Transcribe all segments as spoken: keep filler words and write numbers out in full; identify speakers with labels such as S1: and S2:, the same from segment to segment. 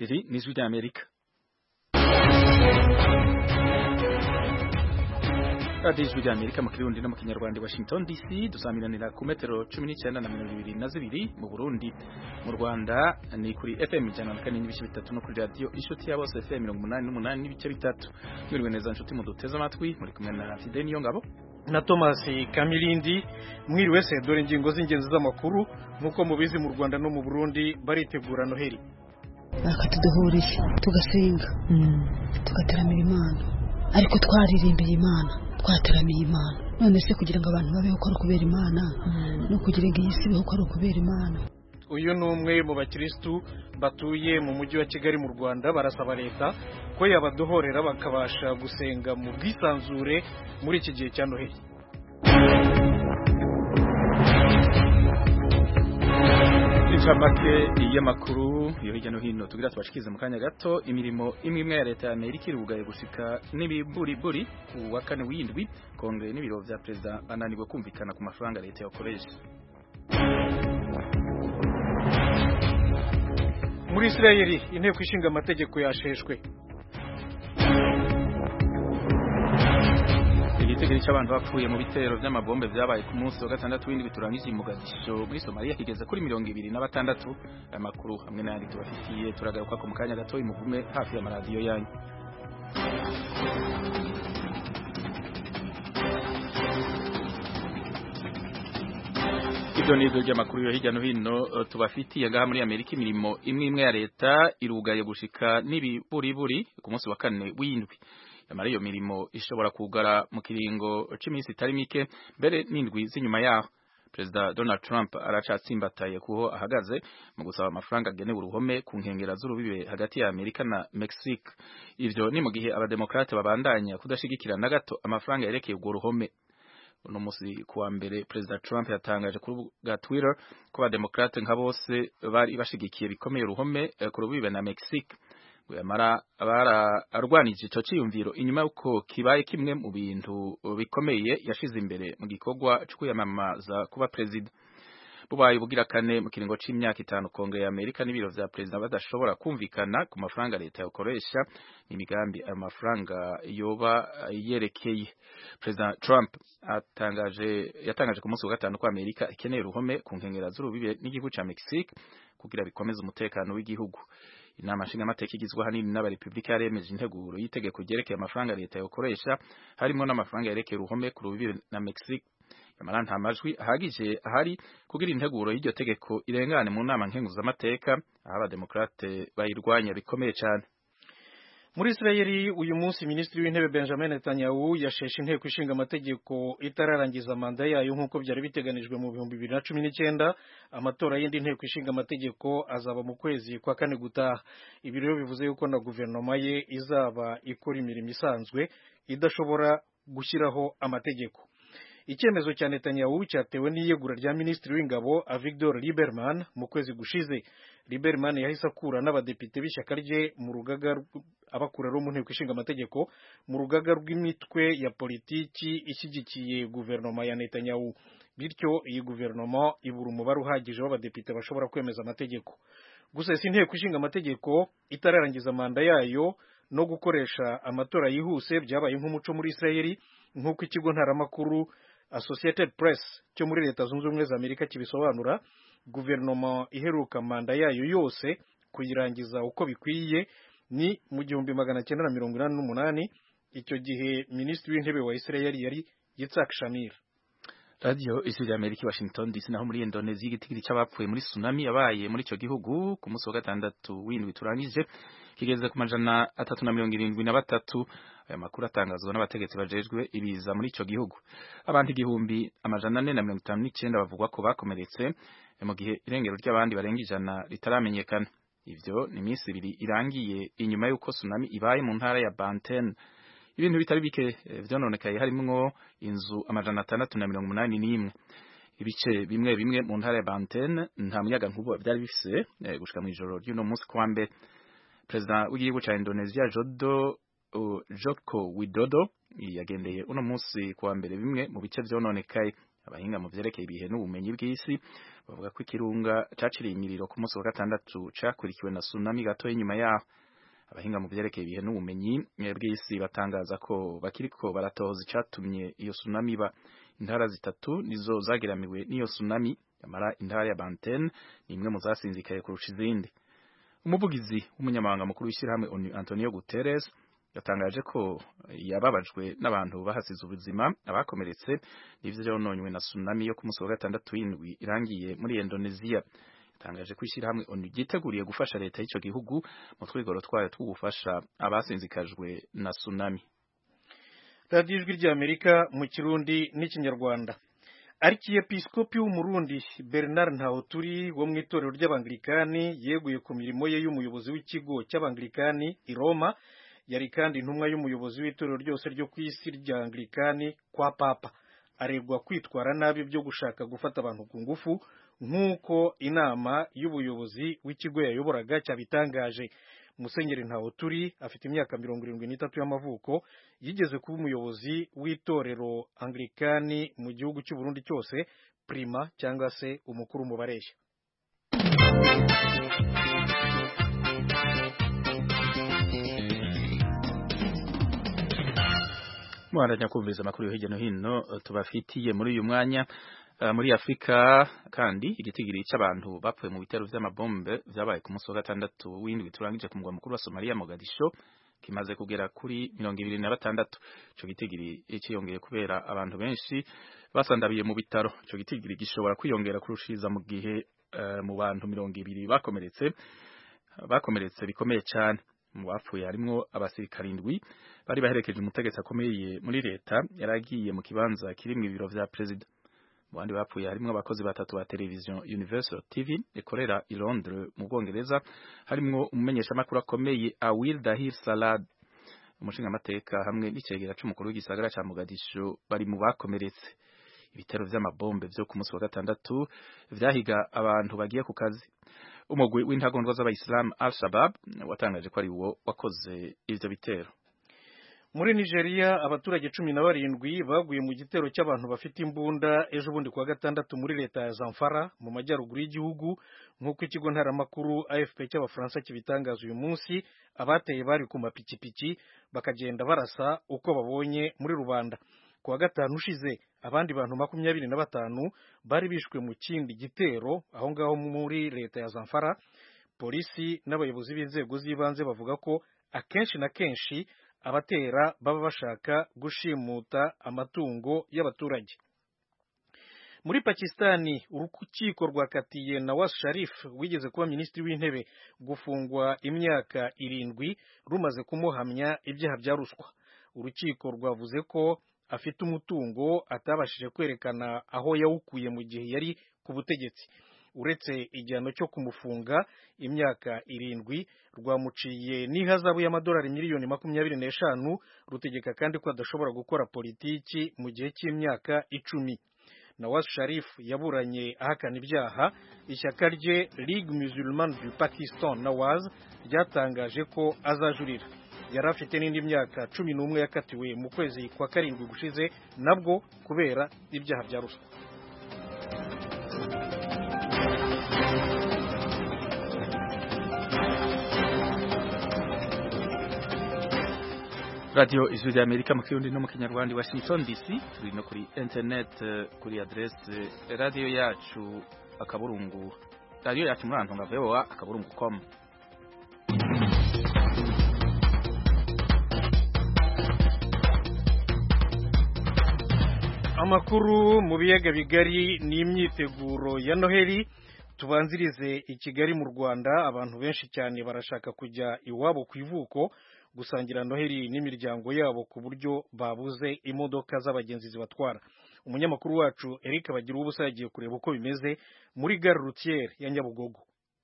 S1: Iri ni Ijwi ry'Amerika. Radio Ijwi ry'Amerika mu Kirundi no mu Kinyarwanda Washington D C dusamiranira ku metero cumi n'icenda na mirongo ibiri na zibiri mu Burundi. Mu Rwanda ni kuri F M ijana na kane n'ibice bitatu no kuri radio Inshuti ya bose F M mirongo umunani n'umunani n'ibice bitatu. Mwiriwe neza nshuti mu duteze amatwi muri kumwe na Fidel Niyongabo
S2: na Thomas Kamilindi. Mwiriwe se dore ingingo z'ingenzi z'amakuru nkuko mubizi mu Rwanda no mu Burundi baritegura Noheli.
S3: Akatuduhurisha tugasenga tugateramira Imana ariko twaririmbiye Imana twateramiye Imana none se kugira ngo abantu babeho ko kubera Imana no kugira ngo iyisi beho ko kubera Imana.
S2: Uyu ni umwe mu bakristu batuye mu mujyi wa Kigali mu Rwanda barasaba leta ko yabadohorera bakabasha gusenga mu bwisanzure muri iki gihe cya Noheli.
S1: Inshamake y'amakuru yo hirya no hino tugira tubashikize mu kanya gato. Imirimo imwe imwe ya leta ya Amerika irugaye gushika n'ibiburiburi ku wa kane w'indwi. Kongere n'ibiro vya perezida bananiwe kumvikana ku mafaranga leta yakoresha.
S2: Muri Israeli inteko ishinga amategeko yasheshwe.
S1: Igitegeko cy'abantu bapfuye mu bitero by'amabombe byabaye ku munsi wa gatandatu w'indwi turangije Mogadisho muri Somalia kigeze kuri mirongo ibiri na batandatu. Amakuru hamwe n'andi tubafitiye turagaruka ko mu kanya gato imugume hafi ya maradiyo yanyu. Ibyo nibyo by'amakuru yo hirya no hino tubafitiye ngaha muri Amerika. Imirimo imwe imwe ya leta irugaye gushika n'ibiburiburi ku munsi wa kane w'indwi. Yamara iyo mirimo ishobora kugara mu kiringo c'imisi itari mike mbere n'indwi z'inyuma yaho. Perezida Donald Trump aracatsimbataye kuho ahagaze mu gusaba amafaranga agenewe uruhome ku nkengera z'urubibe hagati ya Amerika na Mexique. Ivyo ni mu gihe abademokrate babandanya kudashigikira na gato amafaranga yerekeye urwo ruhome. Uno musi kuwa mbere Perezida Trump yatangaje kuri bwa Twitter ko abademokrate nka bose bari bashigikiye bikomeye uruhome ku rubibe na Mexique. Yamara abara arwanije ico ciyumviro inyuma yuko kibaye kimwe mu bintu bikomeye yashize imbere mu gikorwa cyo kuyamamaza kuba president. Bubaye bugira kane mu kiringo c'imyaka itanu Kongere ya Amerika n'ibiro vya president badashobora kumvikana ku mafaranga leta yakoresha n'imigambi ayo mafaranga yoba yerekeye. President Trump atangaje yatangaje ku munsi wa gatanu ko Amerika ikeneye uruhome ku nkengera z'urubibe n'igihugu ca Mexique kugira bikomeze umutekano w'igihugu. Inama nshingamateka igizwe hanini n'abarepublika yaremeje integuro y'itegeko ryerekeye amafaranga leta yakoresha harimo n'amafaranga yerekeye uruhome ku rubibe na Mexique. Yamara nta majwi ahagije ahari kugira integuro y'iryo tegeko irengane mu nama nkenguzamateka aho abademokrate bayirwanya bikomeye cyane.
S2: Muri Israeli uyu munsi Minisitiri w'Intebe Benjamin Netanyahu yasheshe inteko ishinga amategeko itararangiza manda yayo nk'uko byari biteganijwe mu bihumbi bibiri na cumi n'icyenda. Amatora y'indi nteko ishinga amategeko azaba mu kwezi kwa kane gutaha. Ibi rero bivuze yuko na guverinoma ye izaba ikora imirimo isanzwe idashobora gushyiraho amategeko. Icyemezo cya Netanyahu cyatewe n'iyegura rya Minisitiri w'Ingabo Avigdor Lieberman mu kwezi gushize. Lieberman yahise akura n'abadepite b'ishyaka rye mu rugaga abakura ro mu nteko ishinga amategeko mu rugaga rw'imitwe ya politiki ishyigikiye guverinoma ya Netanyahu. Bityo iyi guverinoma ibura umubare uhagije w'abadepite bashobora kwemeza amategeko. Gusa si inteko ishinga amategeko itararangiza manda yayo no gukoresha amatora yihuse byabaye nk'umuco muri Israeli nk'uko ikigo ntaramakuru Associated Press cyo muri Leta Zunze Ubumwe za Amerika kibisobanura. Guverinoma iheruka manda yayo yose kuyirangiza uko bikwiye ni mu gihumbi magana cyenda na mirongo inani n'umunani. Icyo gihe Minisitiri w'Intebe wa Israeli yari Yitzhak Shamir.
S1: Radio Ijwi ry'Amerika Washington D C. Naho muri Indonesia igitigiri cy'abapfuye muri tsunami yabaye muri ico gihugu ku munsi wa gatandatu w'indwi turangije kigeze ku majana atatu na mirongo irindwi na batatu. Aya makuru atangazwa n'abategetsi bajejwe ibiza muri ico gihugu. Abantu igihumbi amajana ane na mirongo itanu n'icenda bavugwa ko bakomeretse mu gihe irengero ry'abandi barenga ijana ritaramenyekana. Ivyo ni iminsi ibiri irangiye inyuma y'uko tsunami ibaye mu ntara ya Banten. Ibintu bitari bike vyononekaye harimwo inzu amajana atandatu na mirongo umunani n'imwe. Ibice bimwe bimwe mu ntara ya Banten nta muyaga nkuba byari bifise gushika mu ijoro ry'uno munsi kwa mbere. President w'igihugu ca Indonesia Jodo uh, Joko Widodo yagendeye uno munsi kwa mbere bimwe mu bice vyononekaye. abahinga mu vyerekeye ibihe n'ubumenyi bw'isi bavuga ko ikirunga caciriye imiriro ku munsi wa gatandatu cakurikiwe na tsunami gato inyuma yaho. Abahinga mu vyerekeye ibihe n'ubumenyi bw'isi batangaza ko bakiriko baratoza icatumye iyo tsunami iba. Intara zitatu nizo zageramiwe n'iyo tsunami, yamara intara ya Banten ni imwe mu zasinzikaye kurusha izindi. Umuvugizi w'umunyamabanga mukuru w'ishyirahamwe ONU Antonio Guterres yatangaje ko yababajwe n'abantu bahasize ubuzima, abakomeretse n'ivyo vyononywe na tsunami yo ku munsi wa gatandatu w'indwi irangiye muri Indonesia. Yatangaje ko ishyirahamwe ONU ryiteguriye gufasha leta y'ico gihugu mu twigoro twayo two gufasha abasinzikajwe na tsunami.
S2: Radio Ijwi ry'Amerika mu Kirundi n'Ikinyarwanda. Arkiyepiskopi w'Umurundi Bernard Ntahoturi wo mu itorero ry'Abanglikani yeguye ku mirimo ye y'umuyobozi w'ikigo cy'Abanglikani i Roma, yari kandi intumwa y'umuyobozi w'itorero ryose ryo ku isi rya Anglikani kwa Papa. Aregwa kwitwara nabi byo gushaka gufata abantu ku ngufu nk'uko inama y'ubuyobozi w'ikigo yayoboraga cyabitangaje. Musenyeri Ntahoturi afite imyaka mirongo irindwi n'itatu y'amavuko, yigeze kuba umuyobozi w'itorero Anglikani mu gihugu cy'u Burundi cyose, prima cyangwa se umukuru mu bareshya.
S1: Mwaranya kumviriza amakuru yo hirya no hino tubafitiye muri uyu mwanya. Uh, muri Afrika kandi igitigiri cy'abantu bapfuye mu bitero vy'amabombe vyabaye ku munsi wa gatandatu w'indwi turangije ku mugwa mukuru wa Somalia Mogadisho kimaze kugera kuri mirongo ibiri na batandatu. Ico gitigiri cyiyongeye kubera abantu benshi basandabiye mu bitaro. Ico gitigiri gishobora kwiyongera kurushiza mu gihe uh, mu bantu mirongo ibiri bakomeretse bakomeretse bikomeye cyane. Mu bapfuye harimwo abasirikare indwi bari baherekeje umutegetsi akomeye muri leta yaragiye mu kibanza kirimwo ibiro vya president. Mu bandi bapfuye harimwo abakozi batatu ba televiziyo Universal T V ikorera i Londres mu Bwongereza, harimwo umumenyeshamakuru akomeye Awil Dahir Salad. Umushingamateka hamwe n'icegera c'umukuru w'igisagara ca Mogadisho bari mu bakomeretse. Ibitero vy'amabombe vyo ku munsi wa gatandatu vyahiga abantu bagiye ku kazi. Umugwi w'intagondwa z'abayisilamu Al-Shabaab watangaje ko ari wo wakoze ivyo bitero.
S2: Muri Nigeria abaturage cumi na barindwi baguye mu gitero cy'abantu bafite imbunda ejo bundi kwa gatandatu muri leta ya Zamfara mu majyaruguru y'igihugu, nk'uko ikigo ntaramakuru A F P cy'abafaransa kibitangaza uyu munsi. Abateye bari ku mapikipiki bakagenda barasa uko babonye muri rubanda. Kuwa gatanu ushize abandi bantu makumyabiri na batanu bari bishwe mu kindi gitero aho ngaho muri leta ya Zamfara. Polisi n'abayobozi b'inzego z'ibanze bavuga ko akenshi na kenshi abatera baba bashaka gushimuta amatungo y'abaturage. Muri Pakistani urukiko rwakatiye Nawaz Sharif wigeze kuba minisitiri w'intebe gufungwa imyaka irindwi rumaze kumuhamya ibyaha bya ruswa. Urukiko rwavuze ko afite umutungo atabashije kwerekana aho yawukuye mu gihe yari ku butegetsi. Uretse igihano cyo kumufunga imyaka irindwi, rwamuciye n'ihazabu y'amadolari miliyoni makumyabiri n'eshanu, rutegeka kandi ko adashobora gukora politiki mu gihe cy'imyaka icumi. Nawaz Sharif yaburanye ahakana ibyaha. Ishyaka rye Ligue Musulmane du Pakistan Nawaz ryatangaje ko azajurira. Yari afite n'indi myaka cumi n'umwe yakatiwe mu kwezi kwa karindwi gushize nabwo kubera ibyaha bya ruswa.
S1: Radio Ijwi ry'Amerika mu Kirundi no mu Kinyarwanda i Washington D C, turi no kuri internet kuri adresse radio yacu akaburungu radio yacu muri antonga V O A akaburungu com.
S2: Amakuru mu biyaga bigari ni imyiteguro ya Noheli. Tubanzirize i Kigali mu Rwanda, abantu benshi cyane barashaka kujya iwabo ku ivuko gusangira Noheli n'imiryango yabo ku buryo babuze imodoka z'abagenzi zibatwara. Umunyamakuru wacu Eric Bagira ubusa yagiye kureba uko bimeze muri gare routière ya Nyabugogo.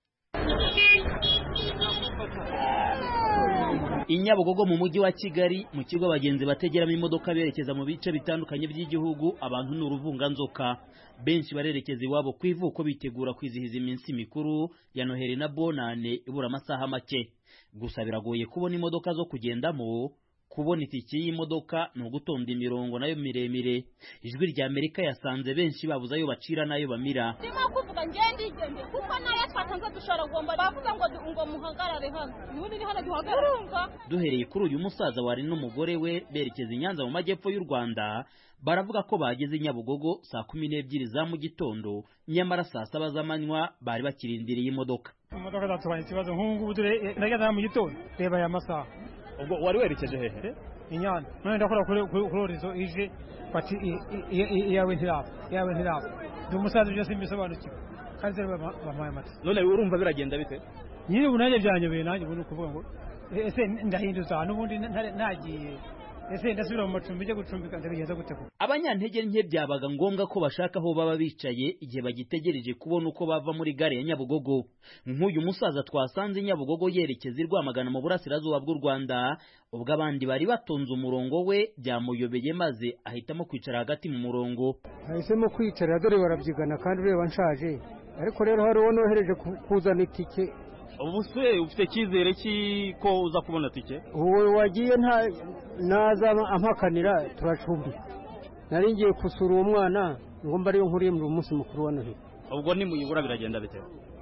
S4: I Nyabugogo mu mujyi wa Kigali, mu kigo abagenzi bategeramo imodoka berekeza mu bice bitandukanye by'igihugu, abantu n'uruvunganzoka. Benshi barerekeza iwabo ku ivuko bitegura kwizihiza iminsi mikuru ya Noheli na Bonane ibura amasaha make. Gusa biragoye kubona imodoka zo kugendamo kubona itike y'imodoka ni ugutonda imirongo nayo miremire. Ijwi rya Amerika yasanze benshi babuze ayo bacira nayo bamira.
S5: Ndimo kuvuga ngende igende kuko nayo twatanze dushora gomba bavuga ngo ngo muhagarare hano. Nubundi ni hano duhagarara. Duhereye
S4: kuri uyu musaza wari n'umugore we berekeza i Nyanza mu majyepfo y'u Rwanda, baravuga ko bageze Nyabugogo saa kumi n'ebyiri za mu gitondo, nyamara saa saba z'amanywa bari bakirindiriye imodoka.
S6: Imodoka zatubanye ikibazo nk'ubu dore nageze mu gitondo reba aya masaha.
S7: Ubwo wari werekeje hehe?
S6: Inyana. None ndakora kuri kuri izo ije pati iyawe ntiraba iyawe ntiraba. Ndi umusaza byose mbisobanukiwe. Kaze bamaye amata.
S7: None urumva biragenda bite?
S6: Nyine ubunaje byanyobeye nanjye ubu kuvuga ngo ese ndahinduza n'ubundi nagiye ese ndasubira mu macumbi cyo gucumbika ndabigenza gute ko.
S4: Abanyantege nke byabaga ngombwa ko bashaka aho baba bicaye igihe bagitegereje kubona uko bava muri gare ya Nyabugogo. Nk'uyu musaza twasanze Nyabugogo yerekeza i Rwamagana mu burasirazuba bw'u Rwanda, ubwo abandi bari batonze umurongo we byamuyobeye maze ahitamo kwicara hagati mu murongo.
S6: Nahisemo kwicara dore barabyigana kandi ureba nshaje, ariko rero hari uwo nohereje kuzana itike.
S7: Ubu se ufite cyizere ki ko uza kubona tike?
S6: Uwo wagiye nta naza ampakanira turacumbi. Nari ngiye kusura uwo mwana ngomba ariyo nkuriye mu munsi mukuru wa Noheli.
S7: Ubwo ni muyibura biragenda bite?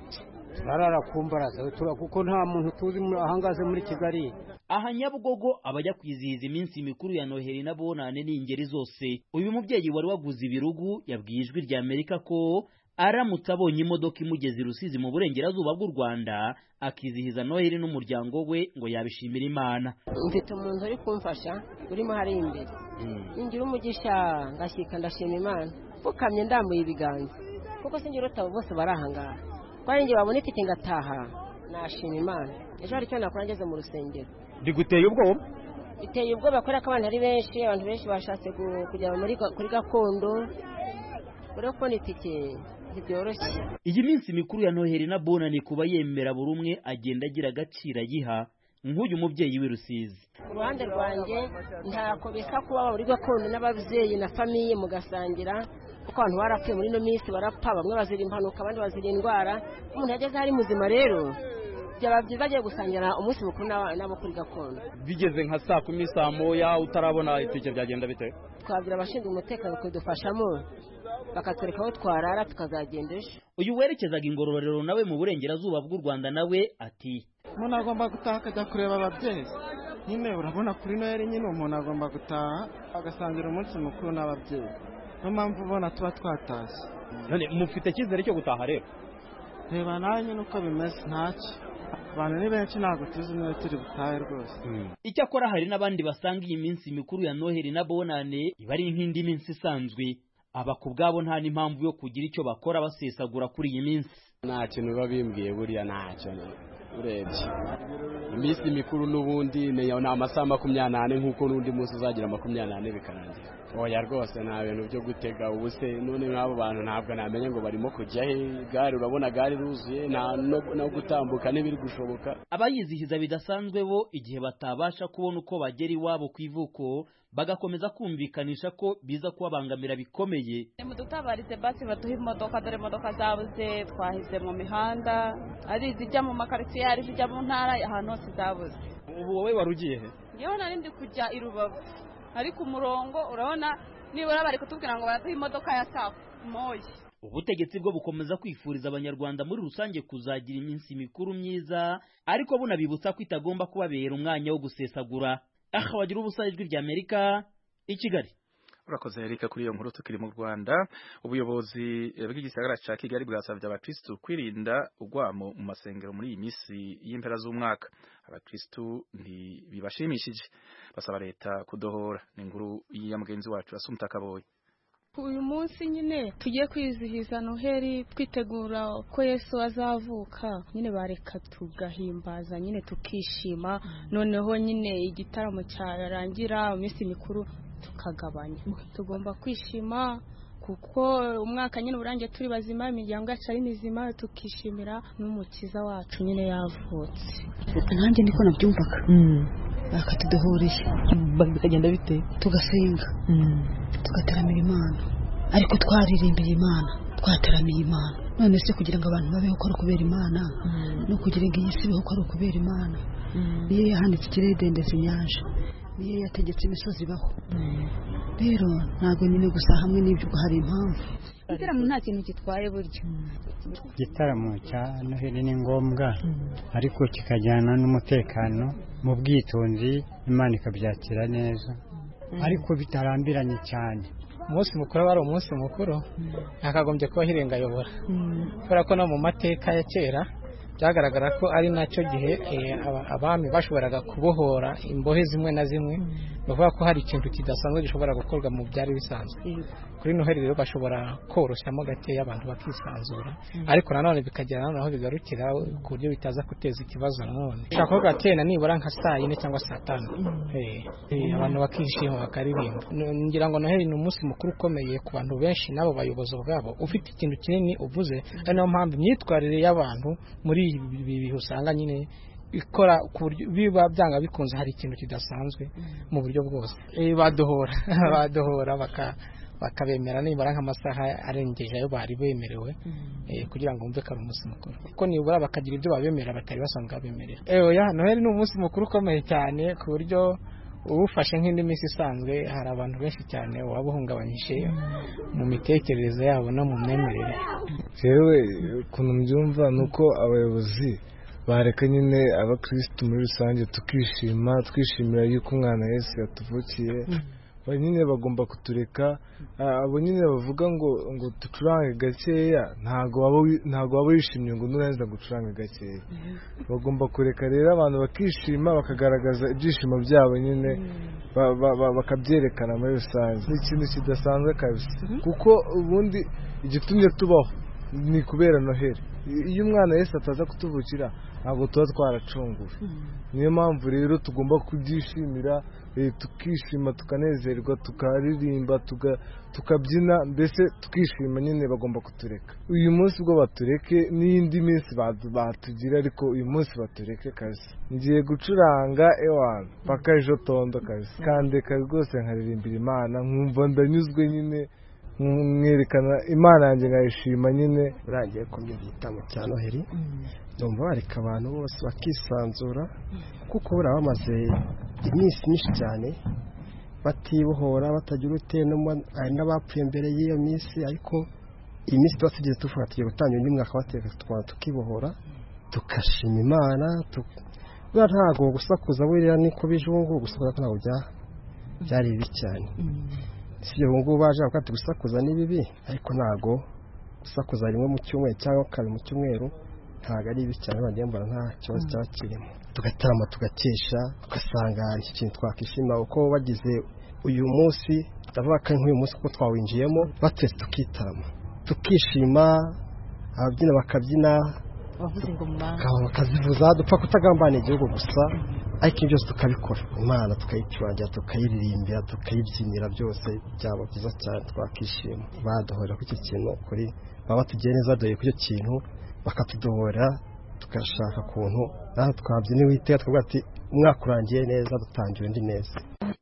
S6: Barara kumbaraza tura kuko nta muntu tuzi ahangaze muri Kigali.
S4: Aha Nyabugogo abajya kwizihiza iminsi mikuru ya Noheli na Bonane ni ingeri zose. Uyu mubyeyi wari waguze ibirugu yabwiye Ijwi rya Amerika ko aramutse abonye imodoka imugeze i Rusizi mu burengerazuba bw'u Rwanda akizihiza Noheli n'umuryango we ngo yabishimira Imana.
S8: Mfite umuntu uri kumfasha urimo hari imbere. Ingira umugisha ngashyika ndashima Imana. Bukamye ndambuye ibiganza. Kuko singira utabo bose barahangara. Kwari ngiye babona itike ngataha nashima Imana. Ejo hari cyo nakora ngeze mu rusengero.
S7: Diguteye ubwoba?
S8: Iteye ubwoba kubera ko abantu ari benshi, abantu benshi bashatse kujya muri kuri gakondo. Ure ko nitike byoroshye.
S4: Iyi minsi mikuru ya Noheli na Bonane kuba yemera buri umwe agenda agira agaciro yiha. Nk'uyu mubyeyi w'i Rusizi.
S8: Uruhande rwanjye ntako bisa kuba muri gakondo n'ababyeyi na famiye mugasangira. Kuko abantu barapfuye muri no minsi barapfa, bamwe bazira impanuka abandi bazira indwara. Umuntu yageze hari muzima rero byaba byiza agiye gusangira umunsi mukuru n'abo kuri gakondo.
S7: Bigeze nka saa kumi saa moya utarabona itike byagenda bite?
S8: Twabwira abashinzwe umutekano kudufashamo bakatwereka aho twarara tukazagendesha.
S4: Uyu werekezaga ingororero nawe mu burengerazuba bw'u Rwanda nawe ati
S9: umuntu agomba gutaha akajya kureba ababyeyi. Nyine urabona kuri Noheli nyine umuntu agomba gutaha agasangira umunsi mukuru n'ababyeyi. Niyo mpamvu ubona tuba twatashye.
S7: None mufite cyizere cyo gutaha rero?
S9: Reba nawe nyine uko bimeze ntacyo. Abantu ni benshi ntabwo tuzi niba turi butahe rwose.
S4: Icyakora hari n'abandi basanga iyi minsi mikuru ya Noheli na Bonane iba ari nk'indi minsi isanzwe. Aba ku bwabo nta n'impamvu yo kugira icyo bakora basesagura kuri iyi minsi.
S10: Nta kintu babimbwiye buriya ntacyo urebye. Iminsi mikuru n'ubundi ni amasaha makumyabiri n'ane nk'uko n'undi munsi uzagira makumyabiri n'ane bikarangira. Oya rwose nta bintu byo gutega ubu se none nk'abo bantu ntabwo namenye ngo barimo kujya he, gare urabona gare ruzuye nta no gutambuka n'ibiri gushoboka.
S4: Abayizihiza bidasanzwe bo igihe batabasha kubona uko bagera iwabo ku ivuko bagakomeza kumvikanisha ko biza kubabangamira bikomeye.
S5: Mudutabarize basi baduha imodoka, dore imodoka zabuze, twahize mu mihanda ari izijya mu makaritsiye ari izijya mu ntara ahantu hose zabuze.
S7: Ubu wowe warugiye he?
S5: Yewe nari ndi kujya i Rubavu ariko umurongo urabona nibura bari kutubwira ngo baraduha imodoka ya saa moya.
S4: Ubutegetsi bwo bukomeza kwifuriza abanyarwanda muri rusange kuzagira iminsi mikuru myiza ariko bunabibutsa ko itagomba kubabera umwanya wo gusesagura. Aha wagira ubusa Ijwi rya Amerika i Kigali.
S1: Urakoze Erika kuri iyo nkuru. Tukiri mu Rwanda, ubuyobozi bw'igisagara ca Kigali bwasabye abakristu kwirinda ugwamo mu masengero muri iyi misi y'impera z'umwaka. Abakristu ntibibashimishije basaba leta kudohora. Ni inkuru ya mugenzi wacu Asumta Kaboyi.
S11: Uyu munsi nyine tugiye kwizihiza Noheli twitegura ko Yesu azavuka, nyine bareka tugahimbaza nyine tukishima, noneho nyine igitaramo cyarangira iminsi mikuru tukagabanya. Tugomba kwishima kuko umwaka nyine urangiye turi bazima, imiryango yacu ari mizima, tukishimira n'umukiza wacu nyine yavutse.
S3: Nanjye niko nabyumvaga. Bakatudohoreje
S12: bikagenda bite?
S3: Tugasenga tugateramira Imana, ariko twaririmbiye Imana, twateramiye Imana. None se kugira ngo abantu babeho ko ari kubera Imana no kugira ngo iyi si beho ko ari kubera Imana, niyo yahanitse ikirere dendeza inyanja, niyo yategetse imisozi ibaho rero ntabwo nyine gusa hamwe n'ibyo hari impamvu
S11: igitaramo nta kintu gitwaye buryo
S12: igitaramo cya Noheli ni ngombwa ariko kikajyana n'umutekano mu bwitonzi Imana ikabyakira neza ariko bitarambiranye cyane.
S6: Umunsi mukuru wari umunsi mukuru nakagombye kuba hirengayobora kubera ko no mu mateka ya kera byagaragara ko ari nacyo gihe abami bashoboraga kubohora imbohe zimwe na zimwe bavuga ko hari ikintu kidasanzwe gishobora gukorwa mu byari bisanzwe. Kuri Noheli rero bashobora koroshyamo gakeya abantu bakisanzura ariko nanone bikagera naho bigarukira ku buryo bitaza guteza ikibazo nanone ushaka ko gatena nibura nka saa yine cyangwa saa tanu abantu bakishima bakaririmba. Ngira ngo Noheli ni umunsi mukuru ukomeye ku bantu benshi n'abo bayobozi bwabo ufite ikintu kinini uvuze ari nayo mpamvu imyitwarire y'abantu muri ibi bihe usanga nyine ikora ku buryo biba byanga bikunze hari ikintu kidasanzwe mu buryo bwose badohora badohora baka bakabemera nibara nk'amasaha arengeje ayo bari bemerewe kugira ngo umve ko ari umunsi mukuru kuko nibura bakagira ibyo babemera batari basanzwe babemerera. Ya Noheli ni umunsi mukuru ukomeye cyane ku buryo ubufashe nk'indi minsi isanzwe hari abantu benshi cyane wabuhungabanyije mu mitekerereze yabo no mu myemerere.
S13: Jewe ukuntu mbyumva nuko abayobozi bareka nyine abakristo muri rusange tukishima twishimira yuko umwana Yesu yatuvukiye nyine bagomba kutureka abo nyine bavuga ngo ngo ducurange gakeya ntago waba ntago waba wishimye ngo nurangiza gucuranga gakeya bagomba kureka rero abantu bakishima bakagaragaza ibyishimo byabo nyine bakabyerekana muri rusange. Ni ikintu kidasanzwe kabisa kuko ubundi igitumye tubaho ni kubera Noheli. Iyo umwana Yesu ataza kutuvukira ntabwo tuba twaracunguwe. Niyo mpamvu rero tugomba kubyishimira tukishima tukanezerwa tukaririmba tukabyina mbese tukishima nyine bagomba kutureka. Uyu munsi bwo batureke n'indi minsi batugira ariko uyu munsi batureke kazi. Ngiye gucuranga ewana paka ejo tondo kazi kandeka rwose nkaririmbira Imana nkumva ndanyuzwe nyine mwerekana Imana yanjye ngayishima nyine.
S14: Urangiye kumenya igitamo cya Noheli ndumva bareka abantu bose bakisanzura kuko bura bamaze iminsi myinshi cyane batibohora batagira utene n'abapfuye mbere y'iyo minsi ariko iyi minsi tuba tugiye tuvuga tugiye gutangira undi mwaka bateka twaba tukibohora tukashima Imana bwa ntago gusakuza buriya niko bijungu gusakuza ntago byari bibi cyane. Si ubu ngubu baje bakati gusakuza ni bibi ariko ntago gusakuza rimwe mu cyumweru cyangwa kabiri mu cyumweru ntago ari bibi cyane bagiye mbona nta kibazo cyakirimo tugatarama tugakesha tugasanga iki kintu twakishima uko bagize uyu munsi ndavuga ko nk'uyu munsi kuko twawinjiyemo batese tukitarama tukishima ababyina bakabyina
S11: bavuze ngo mwana
S14: bakazivuza dupfa kutagambana igihugu gusa ariko ibyo byose tukabikora Imana tukayicurangira tukayiririmbira tukayibyinira byose byaba byiza cyane twakishima. Badohora ku iki kintu kuri baba tugeneza doye ku icyo kintu bakatudohora tukashaka kuntu naho twabyina witeye twavuga ati umwaka urangiye neza dutangira undi neza.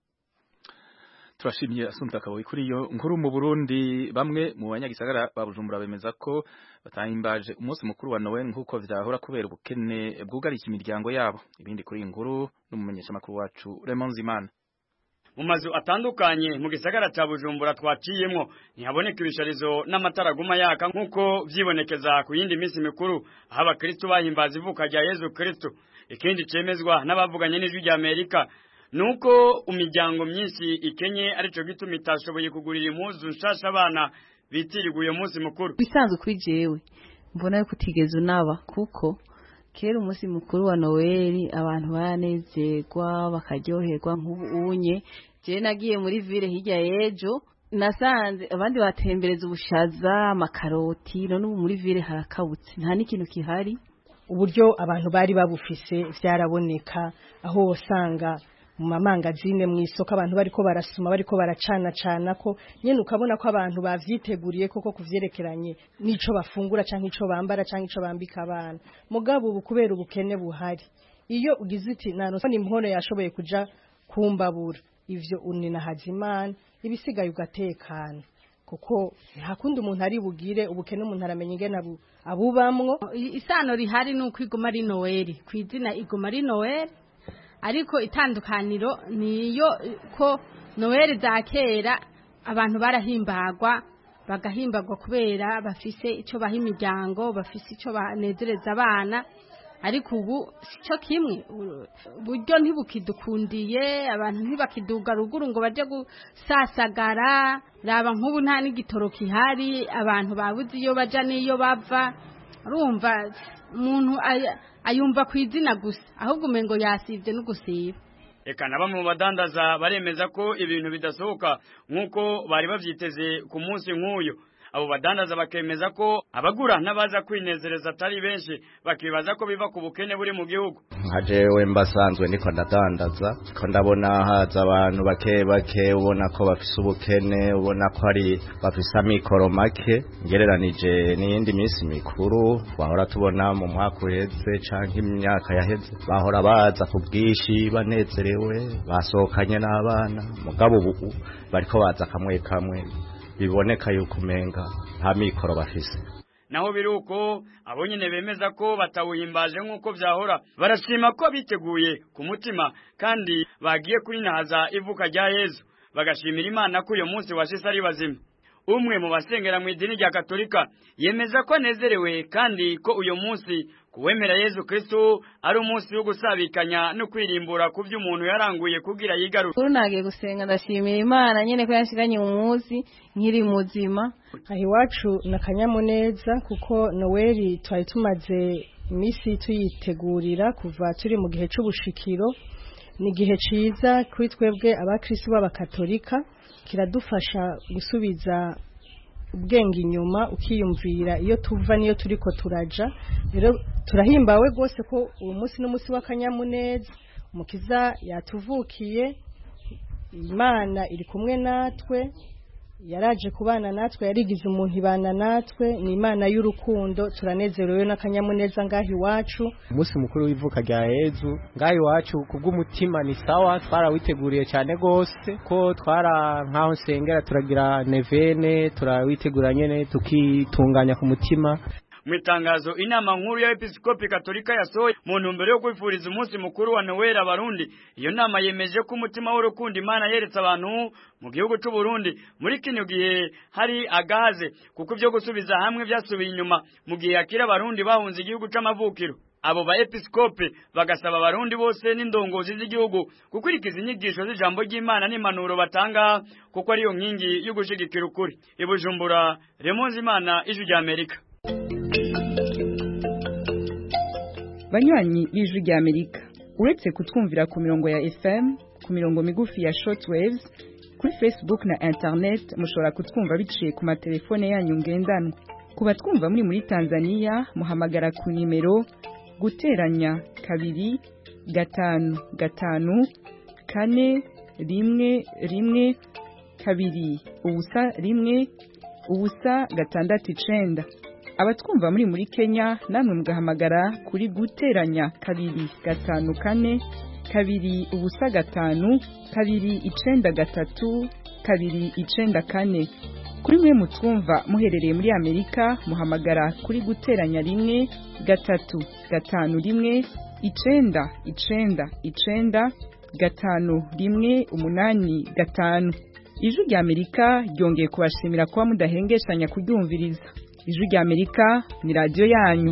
S1: Turashimye Asumta Kaboyi kuri iyo nkuru. Mu Burundi bamwe mu banyagisagara ba Bujumbura bemeza ko batahimbaje umunsi mukuru wa Noel nkuko vyahora kubera ubukene bwugarije imiryango yabo. Ibindi kuri inkuru n'umumenyesha makuru wacu Raymond Zimana.
S15: Mu mazu atandukanye mu gisagara cya Bujumbura twaciyemo ntihaboneka ibisharizo n'amatara guma yaka nkuko vyibonekeza ku yindi minsi mikuru aho abakristo bahimbaza ivuka rya Yesu Kristo. Ikindi cemezwa n'abavuganye n'ijwi rya Amerika nuko umijyango myinshi ikenye arico gituma itashoboye kugurira impuzu nshasha abana bitiriguye umunsi mukuru.
S16: Bisanzwe kuri jewe mbona yuko utigeze unaba kuko kera umunsi mukuru wa Noel abantu baranezerwa bakaryoherwa nk'ubunye. Je nagiye muri ville hirya yejo nasanze abandi batembereza ubushaza amakaroti none ubu muri ville harakabutse nta n'ikintu kihari.
S17: Uburyo abantu bari babufise vyaraboneka aho usanga mu mamangazine mu isoko abantu bariko barasuma bariko baracana cana ko nyene ukabona ko abantu bavyiteguriye koko kuvyerekeranye nico bafungura canke ico bambara canke ico bambika abana. Mugabo ubu kubera ubukene buhari iyo ugize iti naronse impono yashoboye kuja kumbabura ivyo unina Hazimana ibisigaye ugatekana kuko hakundi umuntu ari bugire ubukene umuntu aramenye ingena abubamwo.
S18: Isano rihari nuko igoma ari Noel kwizina igoma ari Noel ariko itandukaniro niyo ko Noel za kera abantu barahimbagwa bagahimbagwa kubera bafise ico baha imiryango bafise ico banezereza abana ariko ubu sico kimwe buryo ntibukidukundiye abantu ntibakiduga ruguru ngo baje gusasagara raba nk'ubu nta n'igitoro kihari abantu babuze iyo baja n'iyo bava urumva umuntu ayumva kwizina gusa ahubwo umengo yasivye no gusiba
S15: eka na bamwe mu badandaza baremeza ko ibintu bidasohoka nk'uko bari bavyiteze ku munsi nk'uyu abo badandaza bakemeza ko abagura n'abaza kwinezereza atari benshi bakibaza ko biva ku bukene buri mu gihugu
S19: nka jewe mbasanzwe niko ndadandaza ko ndabona haza abantu bake bake ubona ko bafise ubukene ubona ko ari bafise amikoro make ngereranije n'iyindi minsi mikuru bahora tubona mu mwaka uheze canke imyaka yaheze bahora baza ku bwishi banezerewe basohokanye n'abana mugabo ubu bariko baza kamwe kamwe biboneka yuko umenga nta mikoro bafise
S15: naho biruko abo nyene bemeza ko batawuhimbaje nk'uko vyahora barashima ko biteguye ku mutima kandi bagiye kurinahaza ivuka rya Yesu bagashimira Imana ko uyo munsi washise ari bazima umwe mu basengera mu idini rya Katolika yemeza ko anezerewe kandi ko uyo munsi kuwemera Yesu Kristo ari umunsi wo gusabikanya no kwirimbura ku vy'umuntu yaranguye kugira yigarure.
S16: Kuri nagiye gusenga ndashimira Imana nyene ko yashiganye mu munsi nkiri muzima.
S17: Ahi wacu nakanyamuneza kuko Noeli twari tumaze imisi tuyitegurira kuva turi mu gihe c'ubushikiro ni gihe ciza kuri twebwe abakristo b'abakatolika kiradufasha gusubiza ubwenge inyuma ukiyumvira iyo tuva niyo turiko turaja rero turahimbawe gose ko uwo munsi n'umunsi w'akanyamuneza umukiza yatuvukiye Imana iri kumwe natwe yaraje kubana natwe yarigize umuntu ibana natwe ni Imana y'urukundo turanezerewe n'akanyamuneza ngahi wacu
S6: umunsi mukuru w'ivuka rya Yezu ngahi wacu kubw'umutima ni sawa twarawiteguriye cyane gose ko twara nkaho sengera turagira nevene turawitegura nyene tukitunganya ku mutima.
S15: Mwitangazo inama nkuru ya Episkopi Katolika yasohoye mu ntumbero yo kwifuriza umunsi mukuru wa Noel abarundi iyo nama yemeje ko umutima w'urukundo Imana yeretse abantu mu gihugu cy'u Burundi muri kino gihe hari agahaze kuko byo gusubiza hamwe byasubiye inyuma mu gihe yakira abarundi bahunze igihugu c'amavukiro abo ba episkope bagasaba abarundi bose n'indongozi z'igihugu gukurikiza inyigisho z'ijambo ry'Imana n'impanuro batanga kuko ari yo nkingi yo gushigikira ukuri. I Bujumbura, Remonzi Imana, Ijwi rya Amerika.
S20: Banywanyi b'Ijwi rya Amerika uretse kutwumvira ku mirongo ya F M ku mirongo migufi ya shortwaves kuri Facebook na internet mushobora kutwumva biciye ku matelefone yanyu ngendanwa ku batwumva muri muri Tanzania muhamagara ku nimero guteranya kabiri gatanu gatanu kane rimwe rimwe kabiri ubusa rimwe ubusa gatandatu icenda. Abatwumva muri muri Kenya namwe mugahamagara kuri guteranya kabiri gatanu kane kabiri ubusa gatanu kabiri icenda gatatu kabiri icenda kane. Kuri mwe mutwumva muherereye muri Amerika muhamagara kuri guteranya rimwe gatatu gatanu rimwe icenda icenda icenda gatanu rimwe umunani gatanu. Ijwi rya Amerika ryongeye kubashimira kuba mudahengeshanya kuryumviriza. Ijwi rya Amerika ni radio yanyu.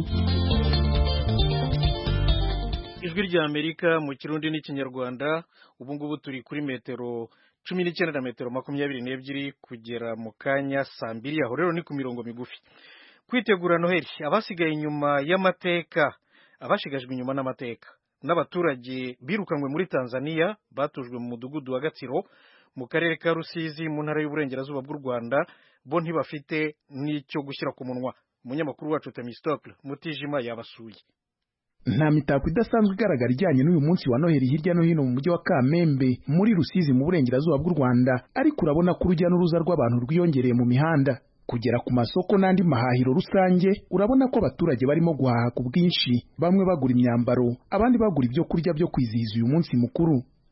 S2: Ijwi rya Amerika mu Kirundi n'Ikinyarwanda ubu ngubu turi kuri metero cumi n'icyenda na metero makumyabiri n'ebyiri kugera mu kanya saa mbiri aho rero ni ku mirongo migufi. Kwitegura Noheli abasigaye inyuma y'amateka abashigajwe inyuma n'amateka n'abaturage birukanywe muri Tanzania batujwe mu mudugudu wa Gatsiro mu karere ka Rusizi mu ntara y'uburengerazuba bw'u Rwanda bo ntibafite n'icyo gushyira ku munwa. Umunyamakuru wacu Temistocle Mutijima yabasuye.
S21: Nta mitako idasanzwe igaragara ijyanye n'uyu munsi wa Noheli hirya no hino mu mujyi wa Kamembe muri Rusizi mu burengerazuba bw'u Rwanda, ariko urabona ko urujya n'uruza rw'abantu rwiyongereye mu mihanda kugera ku masoko n'andi mahahiro rusange. Urabona ko abaturage barimo guhaha ku bwinshi, bamwe bagura imyambaro abandi bagura ibyo kurya byo kwizihiza uyu munsi mukuru.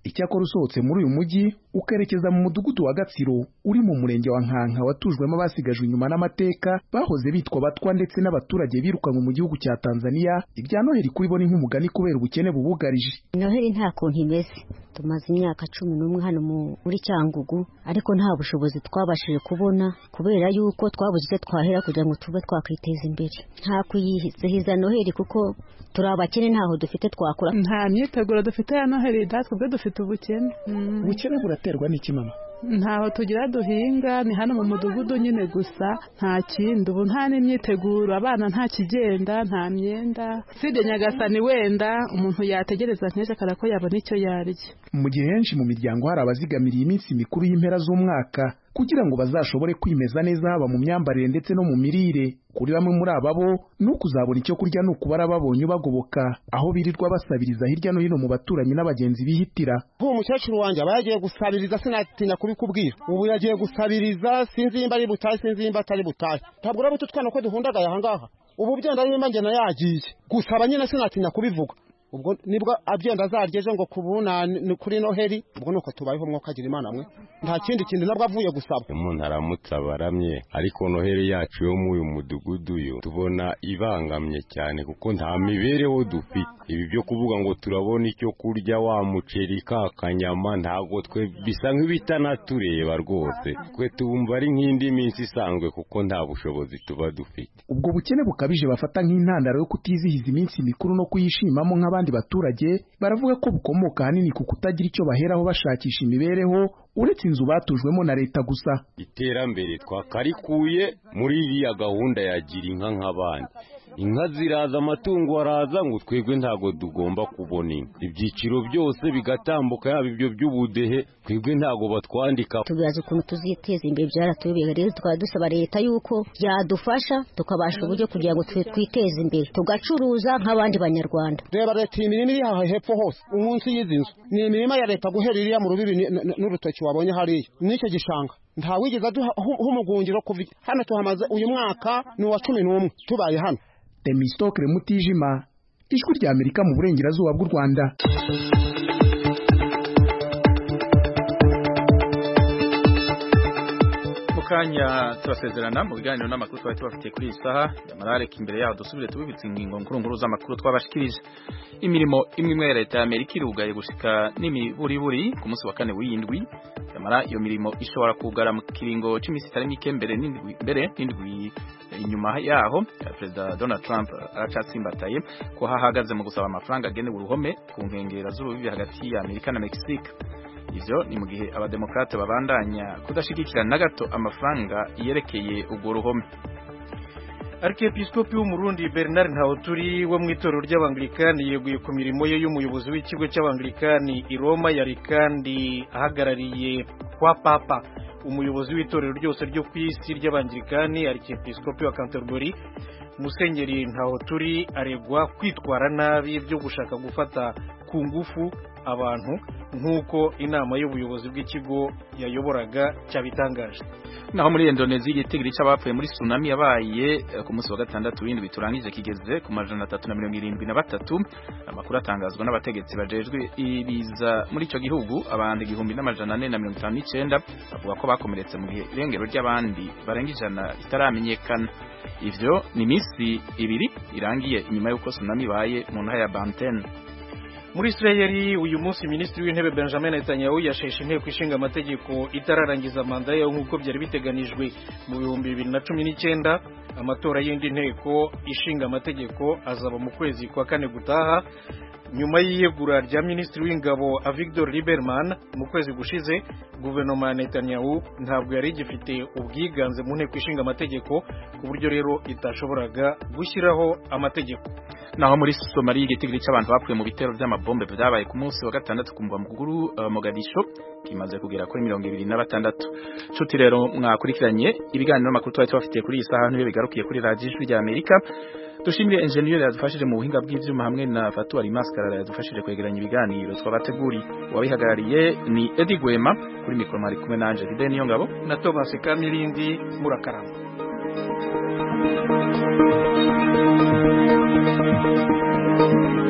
S21: icyakora usohotse muri uyu mujyi ukerekeza mu mudugudu wa Gatsiro uri mu murenge wa Nkanka watujwemo abasigajwe inyuma n'amateka bahoze bitwa batwa ndetse n'abaturage birukanwe mu gihugu cya Tanzania, ibya Noheli kubibona nk'umugani kubera ubukene bubugarije.
S8: Noheli nta kuntu imeze, tumaze imyaka cumi n'umwe hano muri Cyangugu ariko nta bushobozi twabashije kubona kubera yuko twabuze icyo twahera kugira ngo tube twakwiteza imbere. Nta kuyizihiza Noheli kuko turi abakene ntaho dufite twakora.
S22: Nta myiteguro dufite ya Noheli, twebwe dufite ubukene.
S21: Ubukene buraterwa n'iki mama?
S22: Ntaho tugira duhinga, ni hano mu mudugudu nyine gusa, nta kindi. Ubu nta n'imyiteguro, abana nta kigenda, nta myenda. Side Nyagasani wenda umuntu yategereza nk'ejo kara ko yabona icyo yarya.
S21: Mu gihe henshi mu miryango hari abazigamiriye iminsi mikuru y'impera z'umwaka kugira ngo bazashobore kwimeza neza haba mu myambarire ndetse no mu mirire, kuri bamwe muri ababo nuko uzabona icyo kurya nuko barababonye bagoboka aho birirwa basabiriza hirya no hino mu baturanyi n'abagenzi bihitira.
S23: Uwo mukecuru wanjye abagiye gusabiriza sinatinya kubikubwira. Ubu yagiye gusabiriza sinzi imba ari butaye sinzi imba atari butaye. Ntabwo urabuta utwana ko duhundagaye aha ngaha. Ubu byenda nimba njye nayagiye. Gusaba nyine sinatinya kubivuga. Ubwo nibwo abyenda zaryeje ngo kubuna kuri Noheli, ubwo nuko tubayeho mwuka agira Imana mwe. Nta kindi kindi nabwo avuye gusaba.
S24: Umuntu aramutsa baramye, ariko Noheli yacu yo mu uyu mudugudu yo tubona ibangamye cyane kuko nta mibereho dufite. Ibi byo kuvuga ngo turabona icyo kurya wa muceri ka kanyama ntago twe bisa nk'ibitanatureba rwose. Twe tubumva ari nk'indi minsi isanzwe kuko nta bushobozi tuba dufite.
S21: Ubwo bukene bukabije bafata nk'intandaro yo kutizihiza iminsi mikuru no kuyishimamo nk'abandi baturage, baravuga ko bukomoka hanini ku kutagira icyo baheraho bashakisha imibereho uretse inzu batujwemo na leta gusa.
S24: Iterambere twakarikuye muri iriya gahunda ya gira inka nk'abandi. Inka ziraza, amatungo araza, ngo twebwe ntago tugomba kubona inka. Ibyiciro byose bigatambuka, yaba ibyo by'ubudehe twebwe ntago batwandika.
S8: Tugaze ukuntu tuziteza imbere byaratubeye, rero tukaba dusaba leta yuko yadufasha tukabasha uburyo kugira ngo twiteze imbere tugacuruza nk'abandi banyarwanda.
S23: Reba leta imirima iri aha hepfo hose umunsi y'izi nzu ni imirima ya leta guhera iriya mu rubibi n'urutoki wabonye hariya n'icyo gishanga. Nta wigeze aduha humugungiro kuva hano tuhamaze uyu mwaka ni wa cumi n'umwe tubaye hano.
S21: Temistokle Mutijima, Ijwi rya Amerika mu burengerazuba bw'u Rwanda.
S1: Mukanya turasezerana mu biganiro n'amakuru twari tubafitiye kuri iyi saha, yamarareka imbere yaho dusubire tubibitse ingingo nkuru nkuru z'amakuru twabashikirije. Imirimo imwe imwe ya leta ya Amerika irugaye gushika n'imiburiburi ku munsi wa kane w'indwi. Yamara iyo mirimo ishobora kugara mu kiringo c'imisi itari mike mbere n'indwi mbere n'indwi inyuma yaho. Perezida Donald Trump aracatsimbataye ko hahagaze mu gusaba amafaranga agenewe uruhome ku nkengera z'urubibi hagati ya Amerika na Mexique. Ivyo ni mu gihe abademokrate babandanya kudashigikira na gato amafaranga yerekeye urwo ruhome.
S2: Arkiyepiskopi w'Umurundi Bernard Ntawuturi wo mu itorero ry'Abanglikani yeguye ku mirimo ye y'umuyobozi w'ikigo cy'Abanglikani i Roma, yari kandi ahagarariye kwa Papa umuyobozi w'itorero ryose ryo ku isi ry'Abanglikani. Arkiyepiskopi wa Canterbury Musenyeri Ntawuturi aregwa kwitwara nabi byo gushaka gufata ku ngufu abantu nk'uko inama y'ubuyobozi bw'ikigo yayoboraga cyabitangaje.
S1: Naho muri Indonesia igitigiri cy'abapfuye muri tsunami yabaye ku munsi wa gatandatu w'indwi turangije kigeze ku majana atatu na mirongo irindwi na batatu. Amakuru atangazwa n'abategetsi bajejwe ibiza muri ico gihugu. Abandi igihumbi n'amajana ane na mirongo itanu n'icenda bavuga ko bakomeretse mu gihe irengero ry'abandi barenga ijana itaramenyekana. Ivyo ni misi ibiri irangiye inyuma y'uko tsunami ibaye mu ntara ya Banten.
S2: Muri Israeli uyu munsi Minisitiri w'Intebe Benjamin Netanyahu yasheshe inteko ishinga amategeko itararangiza manda yayo nk'uko byari biteganijwe mu bihumbi bibiri na cumi n'icyenda. Amatora y'indi nteko ishinga amategeko azaba mu kwezi kwa kane gutaha nyuma y'iyegura rya Minisitiri w'Ingabo Avigdor Lieberman mu kwezi gushize. Guverinoma ya Netanyahu ntabwo yari igifite ubwiganze mu nteko ishinga amategeko ku buryo rero itashoboraga gushyiraho amategeko.
S1: Naho muri Somalia igitigiri cy'abantu bapfuye mu bitero by'amabombe byabaye ku munsi wa gatandatu ku mugwa mukuru uh, Mogadisho kimaze kugera kuri mirongo ibiri na batandatu. Nshuti rero mwakurikiranye ibiganiro n'amakuru twari tubafitiye kuri iyi saha ntibe bigarukiye kuri Radio Ijwi rya Amerika. Dushimire engineer yadufashije mu buhinga bw'ivyuma hamwe na Fatuari Mascara yadufashije kwegeranya ibiganiro twabateguri. Wabihagarariye ni Eddie Gwema, kuri mikoro mari kumwe na Angel Deni Yongabo
S2: na Thomas Kamilindi. Murakarama. Thank you.